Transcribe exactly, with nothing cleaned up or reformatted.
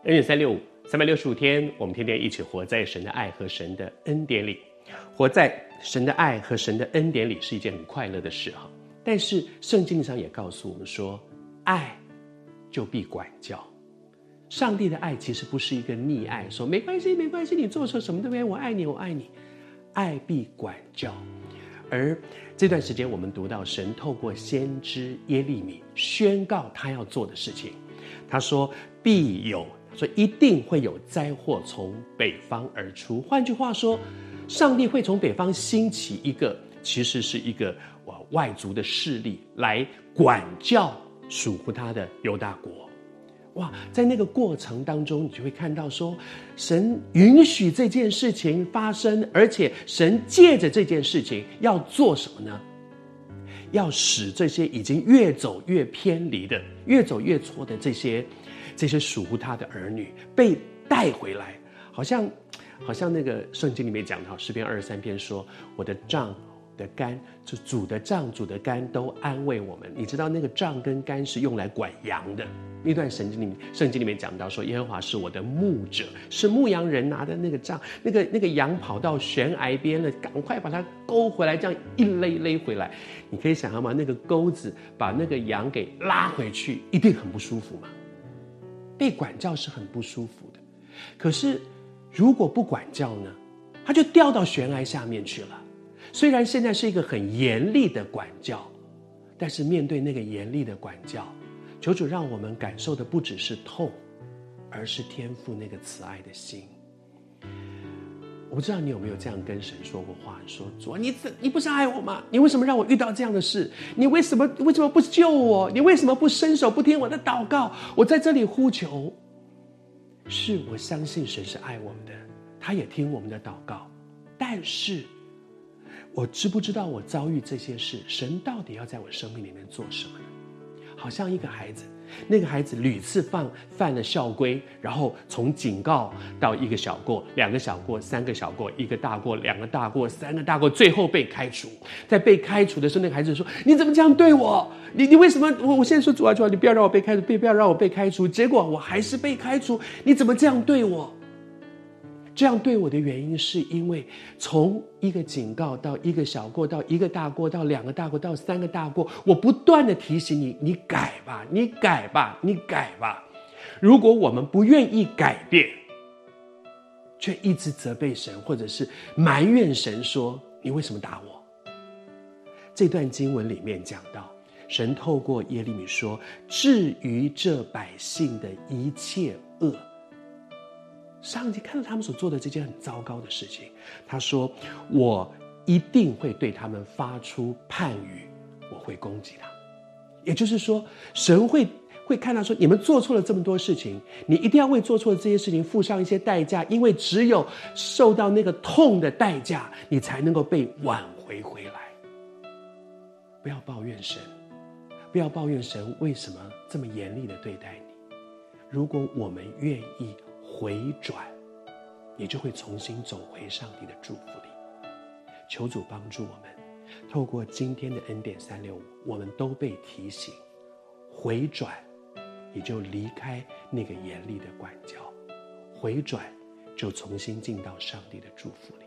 恩典三六五，三百六十五天，我们天天一起活在神的爱和神的恩典里。活在神的爱和神的恩典里是一件很快乐的事哈。但是圣经上也告诉我们说，爱就必管教。上帝的爱其实不是一个溺爱，说没关系没关系，你做错什么对不对？我爱你我爱你。爱必管教。而这段时间我们读到神透过先知耶利米宣告他要做的事情，他说必有，所以一定会有灾祸从北方而出。换句话说，上帝会从北方兴起一个其实是一个外族的势力来管教属乎他的犹大国。哇，在那个过程当中，你就会看到说，神允许这件事情发生，而且神借着这件事情要做什么呢？要使这些已经越走越偏离的、越走越错的这些这些属乎他的儿女被带回来。好像好像那个圣经里面讲到诗篇二十三篇说，我的杖的竿，就主的杖主的竿都安慰我们。你知道那个杖跟竿是用来管羊的。那段圣经里面圣经里面讲到说，耶和华是我的牧者，是牧羊人拿的那个杖，那个那个羊跑到悬崖边了，赶快把它勾回来，这样一勒勒回来。你可以想象吗？那个钩子把那个羊给拉回去，一定很不舒服嘛。被管教是很不舒服的。可是如果不管教呢，他就掉到悬崖下面去了。虽然现在是一个很严厉的管教，但是面对那个严厉的管教，求主让我们感受的不只是痛，而是天父那个慈爱的心。我不知道你有没有这样跟神说过话，说主啊，你你不是爱我吗？你为什么让我遇到这样的事？你为什么为什么不救我？你为什么不伸手不听我的祷告？我在这里呼求。是，我相信神是爱我们的，他也听我们的祷告。但是我知不知道我遭遇这些事，神到底要在我生命里面做什么呢？好像一个孩子，那个孩子屡次犯犯了校规，然后从警告到一个小过，两个小过，三个小过，一个大过，两个大过，三个大过，最后被开除。在被开除的时候，那个孩子说，你怎么这样对我？你你为什么？我我现在说主啊主啊，你不要让我被开除，不要让我被开除。结果我还是被开除，你怎么这样对我？这样对我的原因是因为从一个警告到一个小过，到一个大过，到两个大过，到三个大过，我不断的提醒你，你改吧，你改吧，你改吧。如果我们不愿意改变，却一直责备神，或者是埋怨神说，你为什么打我？这段经文里面讲到，神透过耶利米说，至于这百姓的一切恶，上帝看到他们所做的这件很糟糕的事情，他说，我一定会对他们发出判语，我会攻击他们。也就是说，神会会看到说，你们做错了这么多事情，你一定要为做错的这些事情付上一些代价，因为只有受到那个痛的代价，你才能够被挽回回来。不要抱怨神，不要抱怨神为什么这么严厉的对待你。如果我们愿意回转，你就会重新走回上帝的祝福里。求主帮助我们，透过今天的恩典三六五，我们都被提醒回转，你就离开那个严厉的管教，回转就重新进到上帝的祝福里。